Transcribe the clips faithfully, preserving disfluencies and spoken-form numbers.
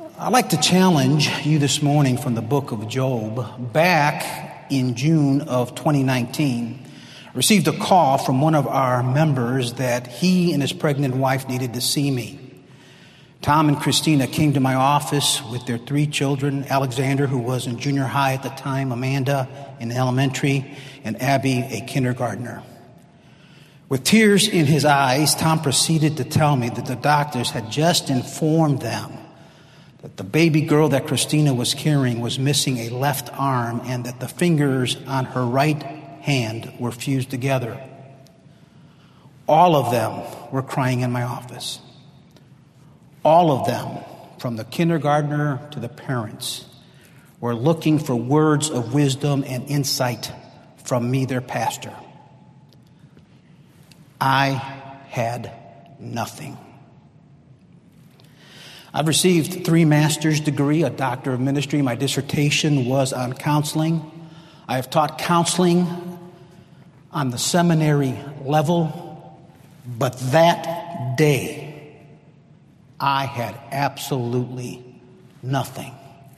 I'd like to challenge you this morning from the book of Job. Back in June of twenty nineteen, I received a call from one of our members that he and his pregnant wife needed to see me. Tom and Christina came to my office with their three children, Alexander, who was in junior high at the time, Amanda in elementary, and Abby, a kindergartner. With tears in his eyes, Tom proceeded to tell me that the doctors had just informed them that the baby girl that Christina was carrying was missing a left arm and that the fingers on her right hand were fused together. All of them were crying in my office. All of them, from the kindergartner to the parents, were looking for words of wisdom and insight from me, their pastor. I had nothing. I've received three master's degrees, a doctor of ministry. My dissertation was on counseling. I have taught counseling on the seminary level, but that day, I had absolutely nothing.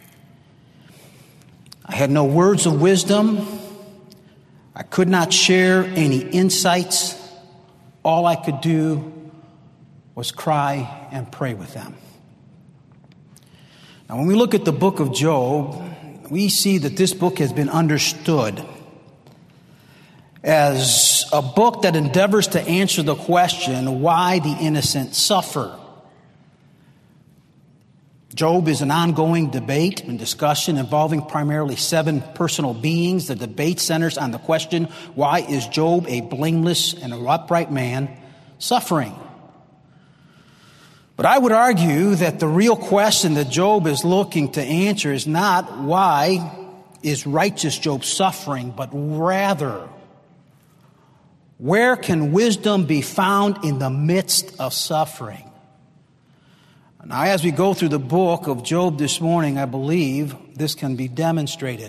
I had no words of wisdom. I could not share any insights. All I could do was cry and pray with them. Now, when we look at the book of Job, we see that this book has been understood as a book that endeavors to answer the question, why the innocent suffer. Job is an ongoing debate and discussion involving primarily seven personal beings. The debate centers on the question, why is Job, a blameless and upright man, suffering? But I would argue that the real question that Job is looking to answer is not why is righteous Job suffering, but rather, where can wisdom be found in the midst of suffering? Now, as we go through the book of Job this morning, I believe this can be demonstrated.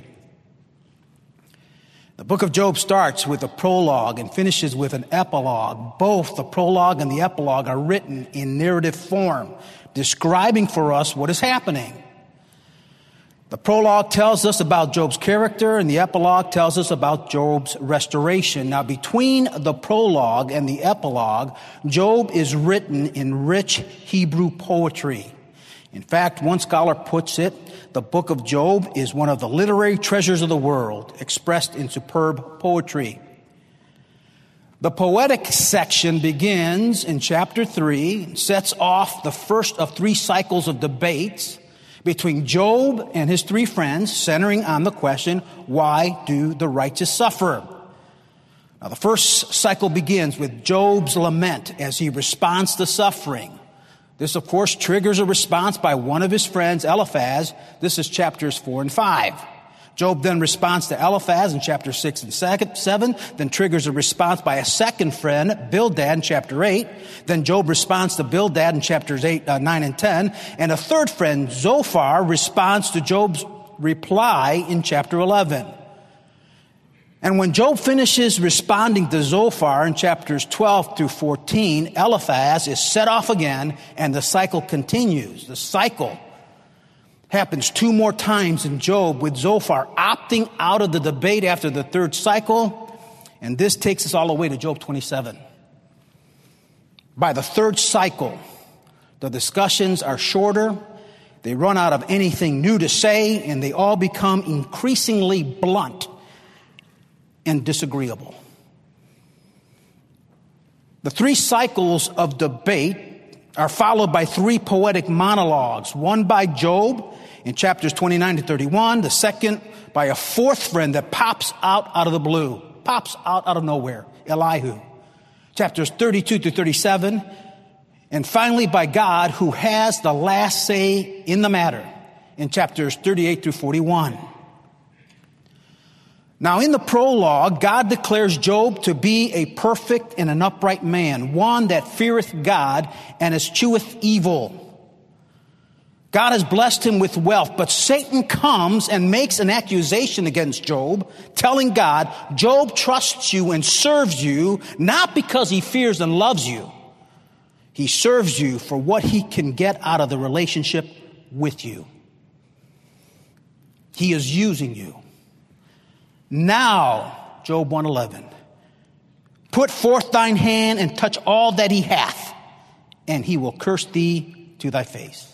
The book of Job starts with a prologue and finishes with an epilogue. Both the prologue and the epilogue are written in narrative form, describing for us what is happening. The prologue tells us about Job's character, and the epilogue tells us about Job's restoration. Now, between the prologue and the epilogue, Job is written in rich Hebrew poetry. In fact, one scholar puts it, the book of Job is one of the literary treasures of the world, expressed in superb poetry. The poetic section begins in chapter three, and sets off the first of three cycles of debates between Job and his three friends, centering on the question, why do the righteous suffer? Now, the first cycle begins with Job's lament as he responds to suffering. This, of course, triggers a response by one of his friends, Eliphaz. This is chapters four and five. Job then responds to Eliphaz in chapter six and seven, then triggers a response by a second friend, Bildad, in chapter eight. Then Job responds to Bildad in chapters eight, uh, nine and ten. And a third friend, Zophar, responds to Job's reply in chapter eleven. And when Job finishes responding to Zophar in chapters twelve through fourteen, Eliphaz is set off again, and the cycle continues. The cycle happens two more times in Job, with Zophar opting out of the debate after the third cycle. And this takes us all the way to Job twenty-seven. By the third cycle, the discussions are shorter. They run out of anything new to say, and they all become increasingly blunt and disagreeable. The three cycles of debate are followed by three poetic monologues, one by Job in chapters twenty-nine to thirty-one, the second by a fourth friend that pops out out of the blue, pops out out of nowhere, Elihu, chapters thirty-two to thirty-seven, and finally by God, who has the last say in the matter, in chapters thirty-eight through forty-one. Now, in the prologue, God declares Job to be a perfect and an upright man, one that feareth God and escheweth evil. God has blessed him with wealth, but Satan comes and makes an accusation against Job, telling God, Job trusts you and serves you, not because he fears and loves you. He serves you for what he can get out of the relationship with you. He is using you. Now, Job one eleven, put forth thine hand and touch all that he hath, and he will curse thee to thy face.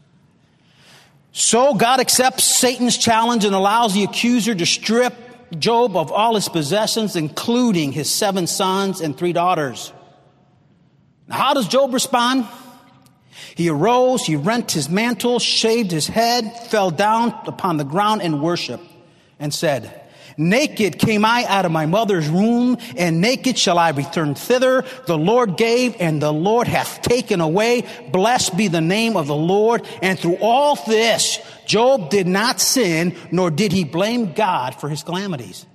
So God accepts Satan's challenge and allows the accuser to strip Job of all his possessions, including his seven sons and three daughters. Now, how does Job respond? He arose, he rent his mantle, shaved his head, fell down upon the ground and worshiped, and said, naked came I out of my mother's womb, and naked shall I return thither. The Lord gave, and the Lord hath taken away. Blessed be the name of the Lord. And through all this, Job did not sin, nor did he blame God for his calamities.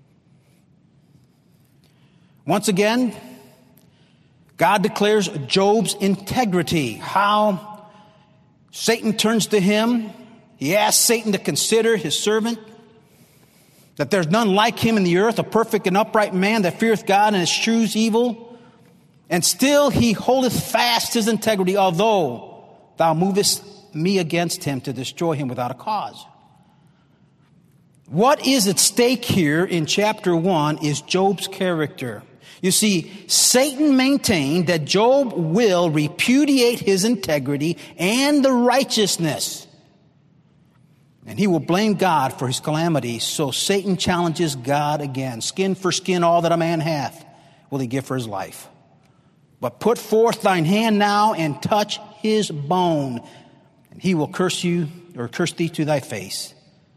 Once again, God declares Job's integrity. How Satan turns to him. He asks Satan to consider his servant, that there's none like him in the earth, a perfect and upright man that feareth God and eschews evil. And still he holdeth fast his integrity, although thou movest me against him to destroy him without a cause. What is at stake here in chapter one is Job's character. You see, Satan maintained that Job will repudiate his integrity and the righteousness, and he will blame God for his calamities. So Satan challenges God again. Skin for skin, all that a man hath will he give for his life. But put forth thine hand now and touch his bone, and he will curse you, or curse thee to thy face.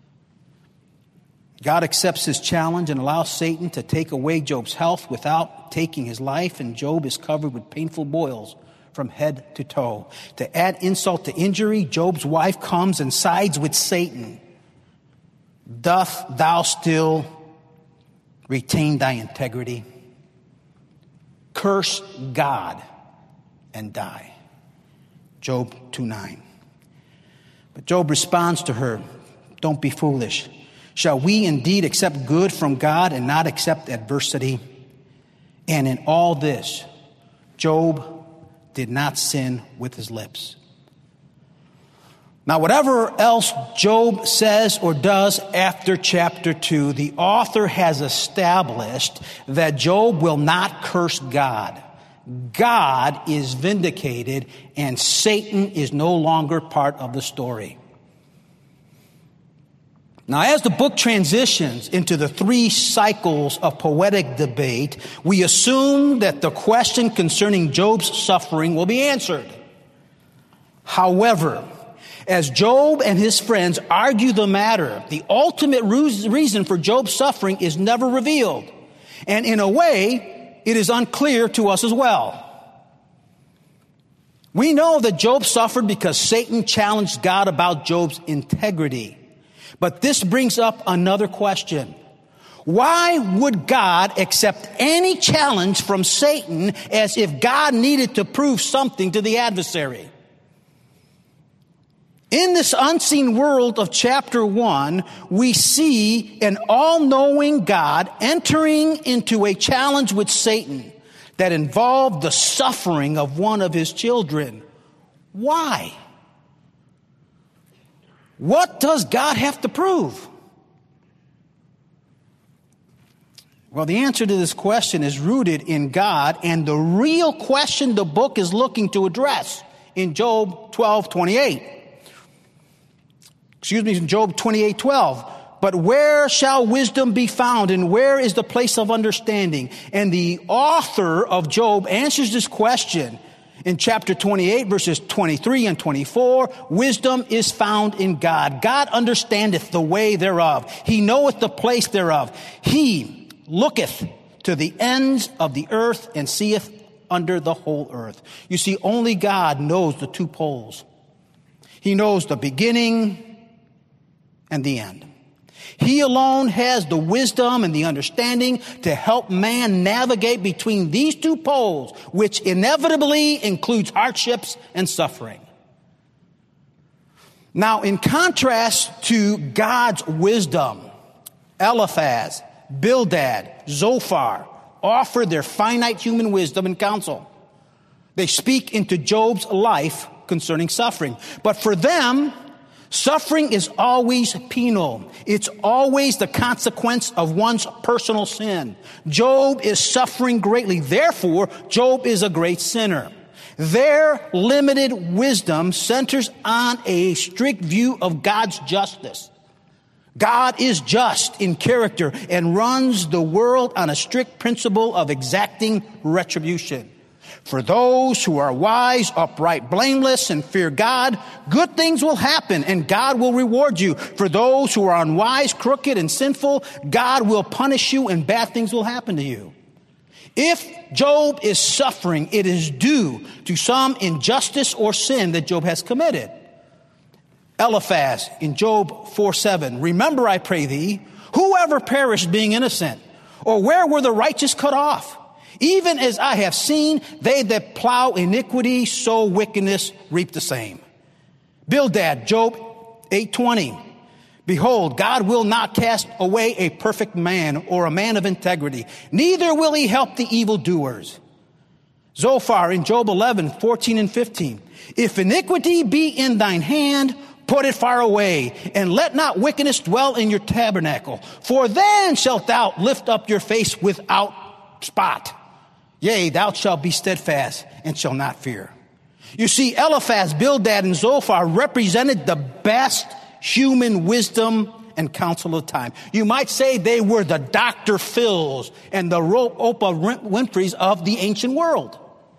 God accepts his challenge and allows Satan to take away Job's health without taking his life, and Job is covered with painful boils from head to toe. To add insult to injury, Job's wife comes and sides with Satan. Doth thou still retain thy integrity? Curse God and die. Job two nine. But Job responds to her, don't be foolish. Shall we indeed accept good from God and not accept adversity? And in all this, Job did not sin with his lips. Now, whatever else Job says or does after chapter two, the author has established that Job will not curse God. God is vindicated, and Satan is no longer part of the story. Now, as the book transitions into the three cycles of poetic debate, we assume that the question concerning Job's suffering will be answered. However, as Job and his friends argue the matter, the ultimate reason for Job's suffering is never revealed. And in a way, it is unclear to us as well. We know that Job suffered because Satan challenged God about Job's integrity. But this brings up another question. Why would God accept any challenge from Satan as if God needed to prove something to the adversary? In this unseen world of chapter one, we see an all-knowing God entering into a challenge with Satan that involved the suffering of one of his children. Why? What does God have to prove? Well, the answer to this question is rooted in God and the real question the book is looking to address in Job twelve twenty-eight. Excuse me, in Job twenty-eight twelve. But where shall wisdom be found, and where is the place of understanding? And the author of Job answers this question in chapter twenty-eight, verses twenty-three and twenty-four. Wisdom is found in God. God understandeth the way thereof. He knoweth the place thereof. He looketh to the ends of the earth and seeth under the whole earth. You see, only God knows the two poles. He knows the beginning and the end. He alone has the wisdom and the understanding to help man navigate between these two poles, which inevitably includes hardships and suffering. Now, in contrast to God's wisdom, Eliphaz, Bildad, Zophar offer their finite human wisdom and counsel. They speak into Job's life concerning suffering. But for them, suffering is always penal. It's always the consequence of one's personal sin. Job is suffering greatly. Therefore, Job is a great sinner. Their limited wisdom centers on a strict view of God's justice. God is just in character and runs the world on a strict principle of exacting retribution. For those who are wise, upright, blameless, and fear God, good things will happen and God will reward you. For those who are unwise, crooked, and sinful, God will punish you and bad things will happen to you. If Job is suffering, it is due to some injustice or sin that Job has committed. Eliphaz in Job four seven, remember, I pray thee, whoever perished being innocent, or where were the righteous cut off? Even as I have seen, they that plow iniquity, sow wickedness, reap the same. Bildad, Job eight twenty, behold, God will not cast away a perfect man or a man of integrity, neither will he help the evildoers. Zophar in Job eleven fourteen and fifteen, if iniquity be in thine hand, put it far away, and let not wickedness dwell in your tabernacle. For then shalt thou lift up your face without spot. Yea, thou shalt be steadfast and shall not fear. You see, Eliphaz, Bildad, and Zophar represented the best human wisdom and counsel of the time. You might say they were the Doctor Phils and the Oprah Winfreys of the ancient world.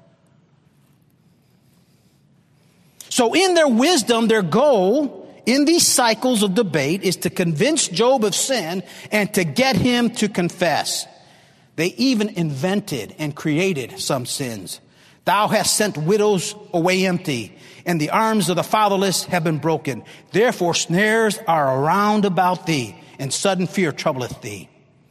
So in their wisdom, their goal in these cycles of debate is to convince Job of sin and to get him to confess. They even invented and created some sins. Thou hast sent widows away empty, and the arms of the fatherless have been broken. Therefore snares are around about thee, and sudden fear troubleth thee.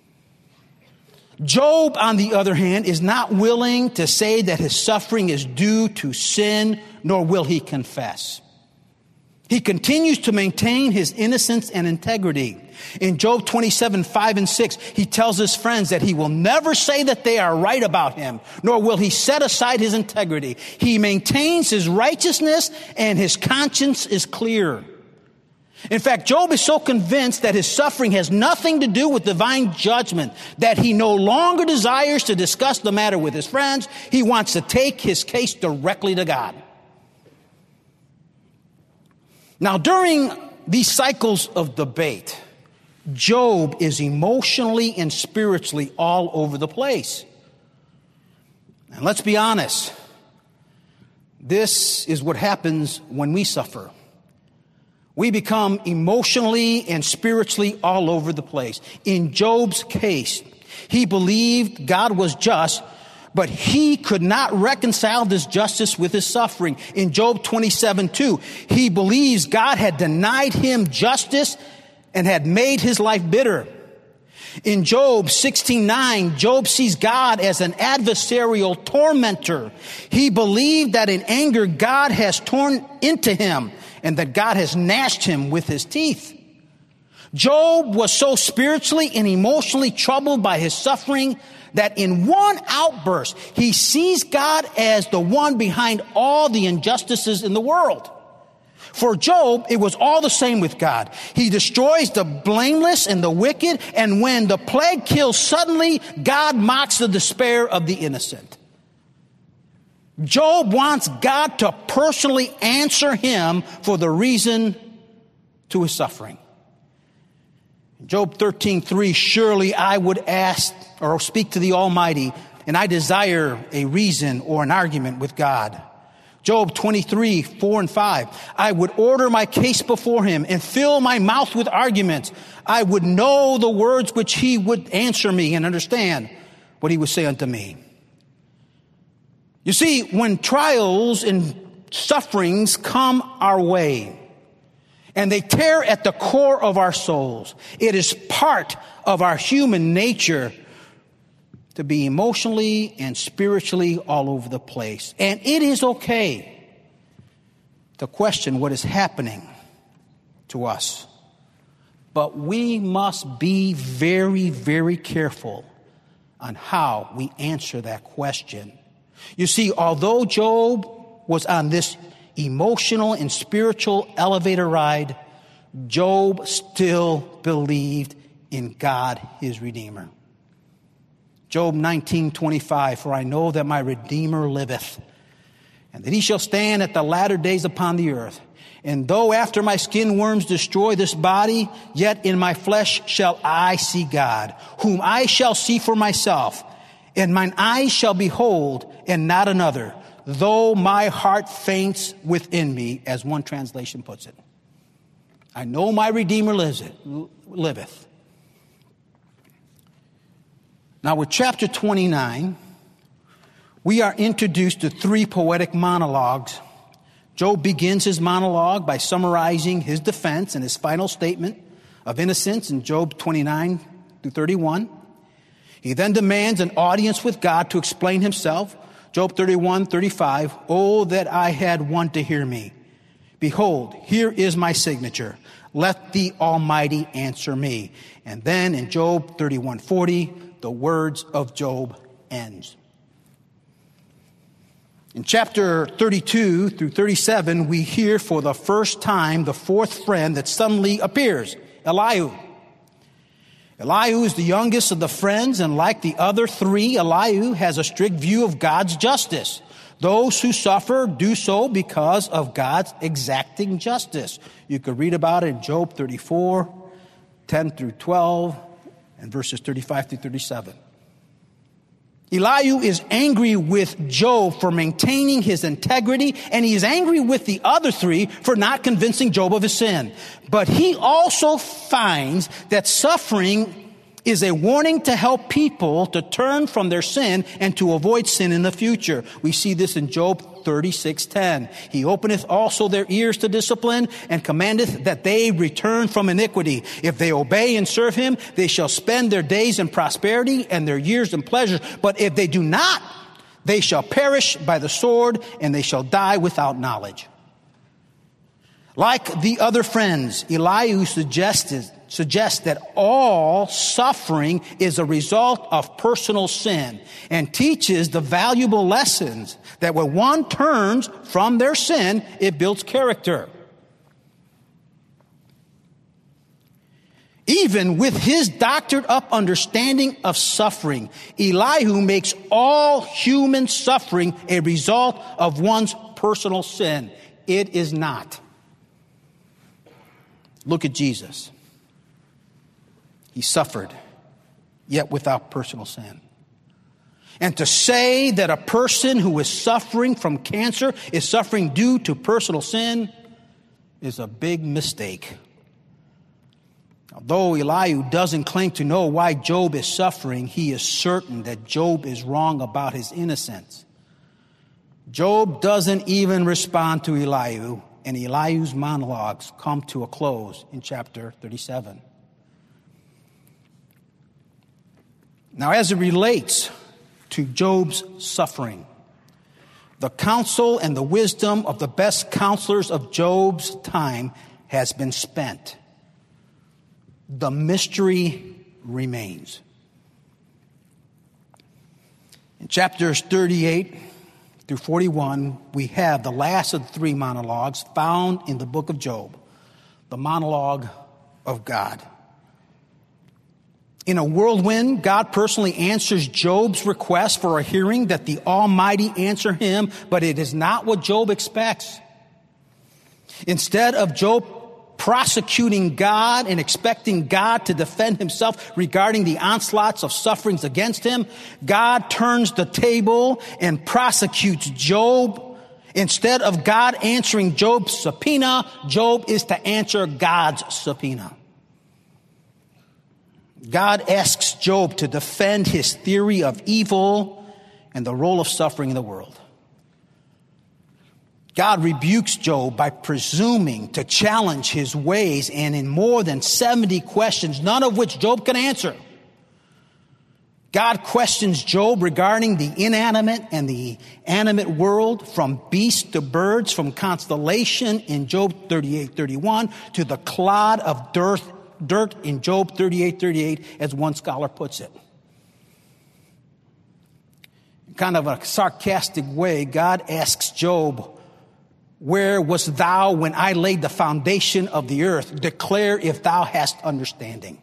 Job, on the other hand, is not willing to say that his suffering is due to sin, nor will he confess. He continues to maintain his innocence and integrity. In Job twenty-seven, five and six, he tells his friends that he will never say that they are right about him, nor will he set aside his integrity. He maintains his righteousness and his conscience is clear. In fact, Job is so convinced that his suffering has nothing to do with divine judgment that he no longer desires to discuss the matter with his friends. He wants to take his case directly to God. Now, during these cycles of debate, Job is emotionally and spiritually all over the place. And let's be honest, this is what happens when we suffer. We become emotionally and spiritually all over the place. In Job's case, he believed God was just, but he could not reconcile this justice with his suffering. In Job twenty-seven two, he believes God had denied him justice and had made his life bitter. In Job sixteen nine, Job sees God as an adversarial tormentor. He believed that in anger God has torn into him and that God has gnashed him with his teeth. Job was so spiritually and emotionally troubled by his suffering that in one outburst, he sees God as the one behind all the injustices in the world. For Job, it was all the same with God. He destroys the blameless and the wicked, and when the plague kills suddenly, God mocks the despair of the innocent. Job wants God to personally answer him for the reason to his suffering. Job thirteen three, surely I would ask or speak to the Almighty, and I desire a reason or an argument with God. Job twenty-three, four and five, I would order my case before him and fill my mouth with arguments. I would know the words which he would answer me and understand what he would say unto me. You see, when trials and sufferings come our way, and they tear at the core of our souls, it is part of our human nature to be emotionally and spiritually all over the place. And it is okay to question what is happening to us. But we must be very, very careful on how we answer that question. You see, although Job was on this emotional and spiritual elevator ride, Job still believed in God, his Redeemer. Job nineteen twenty-five, for I know that my Redeemer liveth, and that he shall stand at the latter days upon the earth. And though after my skin worms destroy this body, yet in my flesh shall I see God, whom I shall see for myself, and mine eyes shall behold, and not another, though my heart faints within me, as one translation puts it. I know my Redeemer lives it, liveth. Now with chapter twenty-nine, we are introduced to three poetic monologues. Job begins his monologue by summarizing his defense and his final statement of innocence in Job twenty-nine through thirty-one. He then demands an audience with God to explain himself. Job thirty-one thirty-five, oh, that I had one to hear me. Behold, here is my signature. Let the Almighty answer me. And then in Job thirty-one forty, the words of Job ends. In chapter thirty-two through thirty-seven, we hear for the first time the fourth friend that suddenly appears, Elihu. Elihu is the youngest of the friends, and like the other three, Elihu has a strict view of God's justice. Those who suffer do so because of God's exacting justice. You could read about it in Job thirty-four, ten through twelve, and verses thirty-five through thirty-seven. Elihu is angry with Job for maintaining his integrity, and he is angry with the other three for not convincing Job of his sin. But he also finds that suffering is a warning to help people to turn from their sin and to avoid sin in the future. We see this in Job thirty-six ten. He openeth also their ears to discipline, and commandeth that they return from iniquity. If they obey and serve him, they shall spend their days in prosperity and their years in pleasure. But if they do not, they shall perish by the sword, and they shall die without knowledge. Like the other friends, Elihu suggested, suggests that all suffering is a result of personal sin, and teaches the valuable lessons that when one turns from their sin, it builds character. Even with his doctored up understanding of suffering, Elihu makes all human suffering a result of one's personal sin. It is not. Look at Jesus. He suffered, yet without personal sin. And to say that a person who is suffering from cancer is suffering due to personal sin is a big mistake. Although Elihu doesn't claim to know why Job is suffering, he is certain that Job is wrong about his innocence. Job doesn't even respond to Elihu, and Elihu's monologues come to a close in chapter thirty-seven. Now, as it relates to Job's suffering, the counsel and the wisdom of the best counselors of Job's time has been spent. The mystery remains. In chapters thirty-eight through forty-one, we have the last of the three monologues found in the book of Job, the monologue of God. In a whirlwind, God personally answers Job's request for a hearing that the Almighty answer him, but it is not what Job expects. Instead of Job prosecuting God and expecting God to defend himself regarding the onslaughts of sufferings against him, God turns the table and prosecutes Job. Instead of God answering Job's subpoena, Job is to answer God's subpoena. God asks Job to defend his theory of evil and the role of suffering in the world. God rebukes Job by presuming to challenge his ways, and in more than seventy questions, none of which Job can answer. God questions Job regarding the inanimate and the animate world, from beasts to birds, from constellation in Job thirty-eight thirty-one to the clod of dirt, dirt in Job thirty-eight thirty-eight, as one scholar puts it. In kind of a sarcastic way, God asks Job Where wast thou when I laid the foundation of the earth? Declare if thou hast understanding.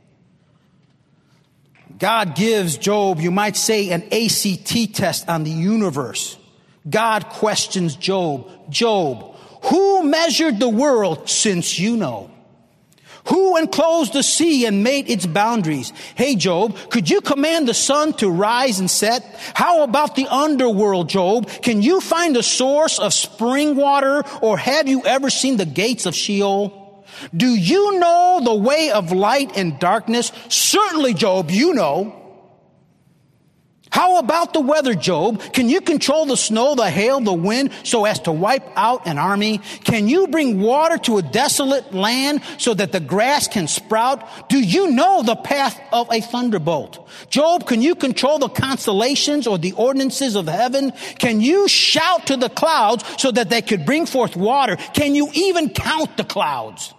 God gives Job, you might say, an A C T test on the universe. God questions Job. Job, who measured the world since you know? Who enclosed the sea and made its boundaries? Hey, Job, could you command the sun to rise and set? How about the underworld, Job? Can you find a source of spring water, or have you ever seen the gates of Sheol? Do you know the way of light and darkness? Certainly, Job, you know. How about the weather, Job? Can you control the snow, the hail, the wind, so as to wipe out an army? Can you bring water to a desolate land so that the grass can sprout? Do you know the path of a thunderbolt? Job, can you control the constellations or the ordinances of heaven? Can you shout to the clouds so that they could bring forth water? Can you even count the clouds?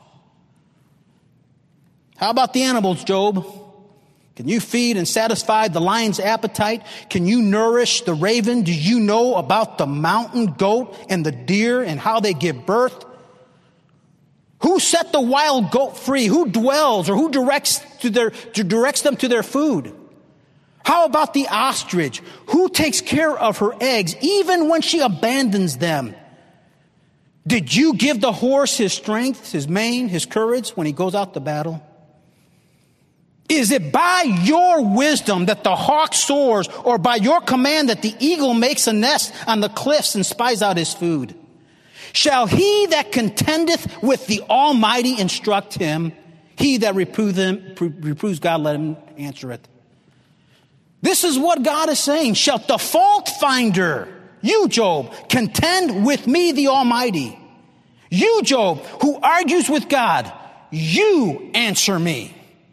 How about the animals, Job? Can you feed and satisfy the lion's appetite? Can you nourish the raven? Do you know about the mountain goat and the deer and how they give birth? Who set the wild goat free? Who dwells or who directs to their, to directs them to their food? How about the ostrich? Who takes care of her eggs even when she abandons them? Did you give the horse his strength, his mane, his courage when he goes out to battle? Is it by your wisdom that the hawk soars, or by your command that the eagle makes a nest on the cliffs and spies out his food? Shall he that contendeth with the Almighty instruct him? He that reproves him, reproves God, let him answer it. This is what God is saying. Shall the fault finder, you, Job, contend with me, the Almighty? You, Job, who argues with God, you answer me.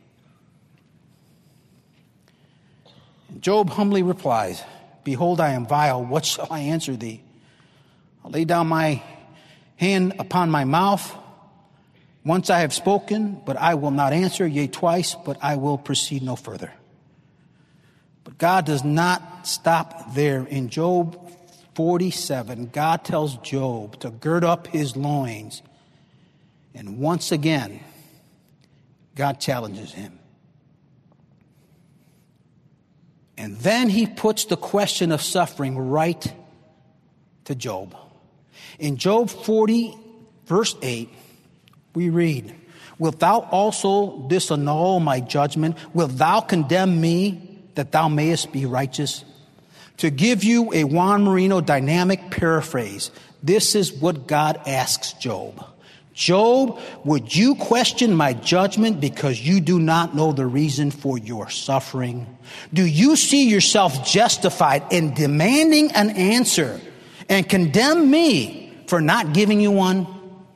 Job humbly replies, behold, I am vile. What shall I answer thee? I'll lay down my hand upon my mouth. Once I have spoken, but I will not answer. Yea, twice, but I will proceed no further. But God does not stop there. In Job forty-seven, God tells Job to gird up his loins. And once again, God challenges him. And then he puts the question of suffering right to Job. In Job forty, verse eight, we read, wilt thou also disannul my judgment? Wilt thou condemn me that thou mayest be righteous? To give you a Juan Marino dynamic paraphrase, this is what God asks Job. Job, would you question my judgment because you do not know the reason for your suffering? Do you see yourself justified in demanding an answer and condemn me for not giving you one?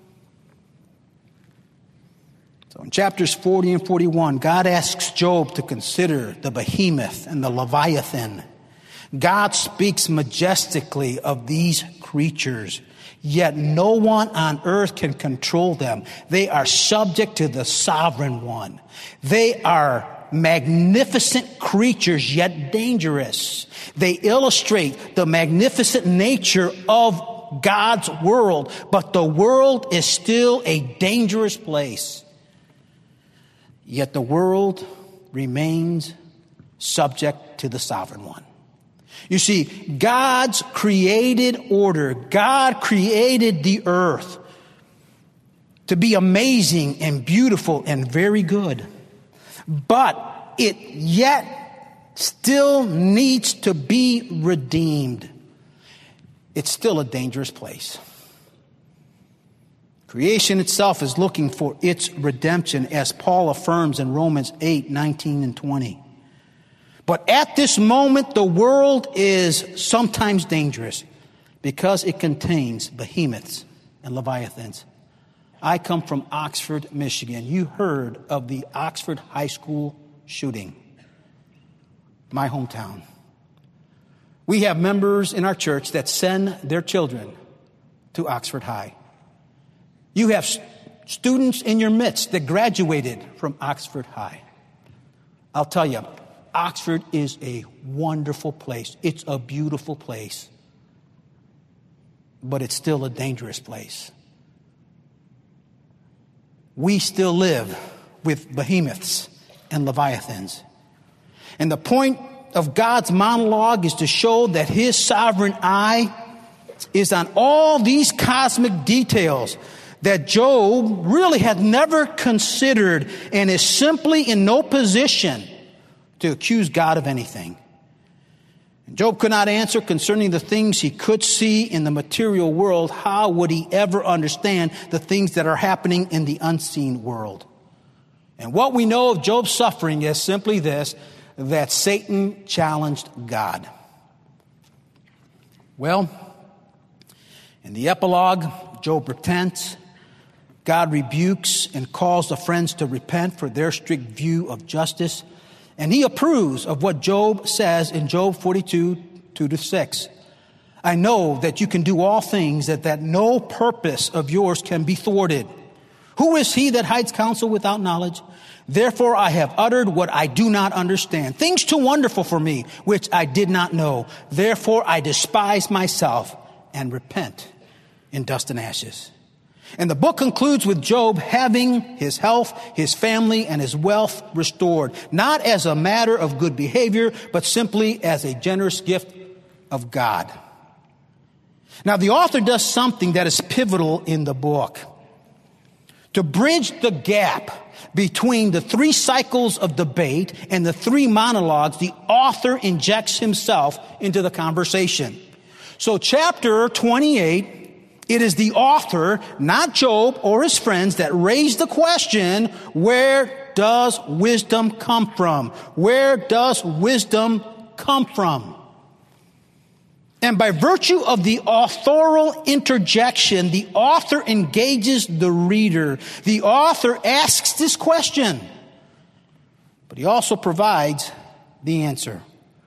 So in chapters forty and forty-one, God asks Job to consider the behemoth and the Leviathan. God speaks majestically of these creatures. Yet no one on earth can control them. They are subject to the sovereign one. They are magnificent creatures, yet dangerous. They illustrate the magnificent nature of God's world, but the world is still a dangerous place. Yet the world remains subject to the sovereign one. You see, God's created order, God created the earth to be amazing and beautiful and very good. But it yet still needs to be redeemed. It's still a dangerous place. Creation itself is looking for its redemption, as Paul affirms in Romans eight, nineteen and twenty. But at this moment, the world is sometimes dangerous because it contains behemoths and leviathans. I come from Oxford, Michigan. You heard of the Oxford High School shooting, my hometown. We have members in our church that send their children to Oxford High. You have students in your midst that graduated from Oxford High. I'll tell you, Oxford is a wonderful place. It's a beautiful place. but it's still a dangerous place. We still live with behemoths and leviathans. And the point of God's monologue is to show that his sovereign eye is on all these cosmic details that Job really had never considered and is simply in no position to accuse God of anything. Job could not answer concerning the things he could see in the material world. How would he ever understand the things that are happening in the unseen world? And what we know of Job's suffering is simply this, that Satan challenged God. Well, in the epilogue, Job repents. God rebukes and calls the friends to repent for their strict view of justice. And he approves of what Job says in Job forty-two, two to six. I know that you can do all things, that, that no purpose of yours can be thwarted. Who is he that hides counsel without knowledge? Therefore I have uttered what I do not understand, things too wonderful for me, which I did not know. Therefore I despise myself and repent in dust and ashes. And the book concludes with Job having his health, his family, and his wealth restored, not as a matter of good behavior, but simply as a generous gift of God. Now, the author does something that is pivotal in the book. To bridge the gap between the three cycles of debate and the three monologues, the author injects himself into the conversation. So chapter twenty-eight, it is the author, not Job or his friends, that raise the question, where does wisdom come from? Where does wisdom come from? And by virtue of the authorial interjection, the author engages the reader. The author asks this question, but he also provides the answer.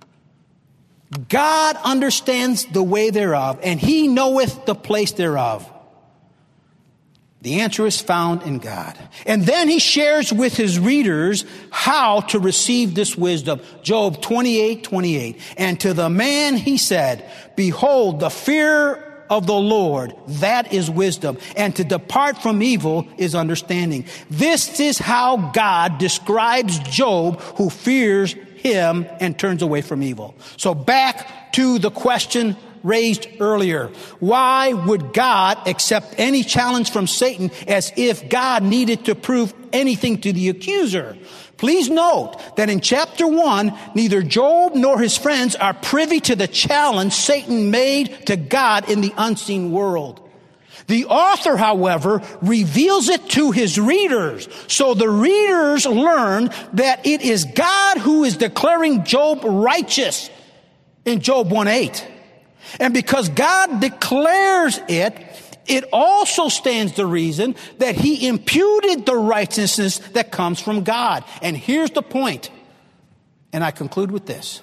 God understands the way thereof, and he knoweth the place thereof. The answer is found in God. And then he shares with his readers how to receive this wisdom. Job twenty-eight, twenty-eight. And to the man he said, behold, the fear of the Lord, that is wisdom. And to depart from evil is understanding. This is how God describes Job, who fears him and turns away from evil. So back to the question raised earlier. Why would God accept any challenge from Satan as if God needed to prove anything to the accuser? Please note that in chapter one, neither Job nor his friends are privy to the challenge Satan made to God in the unseen world. The author, however, reveals it to his readers. So the readers learn that it is God who is declaring Job righteous in Job one eight. And because God declares it, it also stands to reason that he imputed the righteousness that comes from God. And here's the point, and I conclude with this.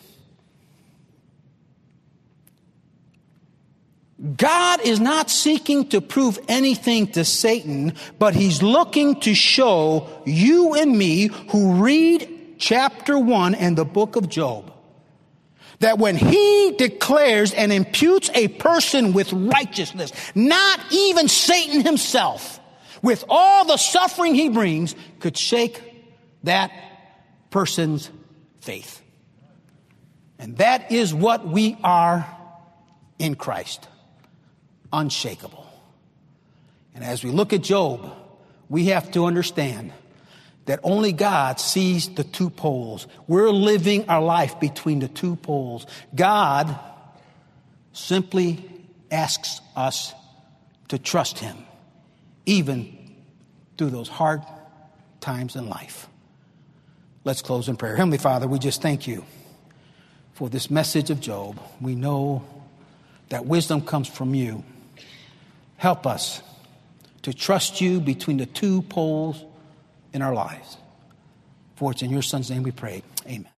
God is not seeking to prove anything to Satan, but he's looking to show you and me who read chapter one and the book of Job that when he declares and imputes a person with righteousness, not even Satan himself, with all the suffering he brings, could shake that person's faith. And that is what we are in Christ. Unshakable. And as we look at Job, we have to understand that only God sees the two poles. We're living our life between the two poles. God simply asks us to trust him, even through those hard times in life. Let's close in prayer. Heavenly Father, we just thank you for this message of Job. We know that wisdom comes from you. Help us to trust you between the two poles in our lives. For it's in your Son's name we pray. Amen.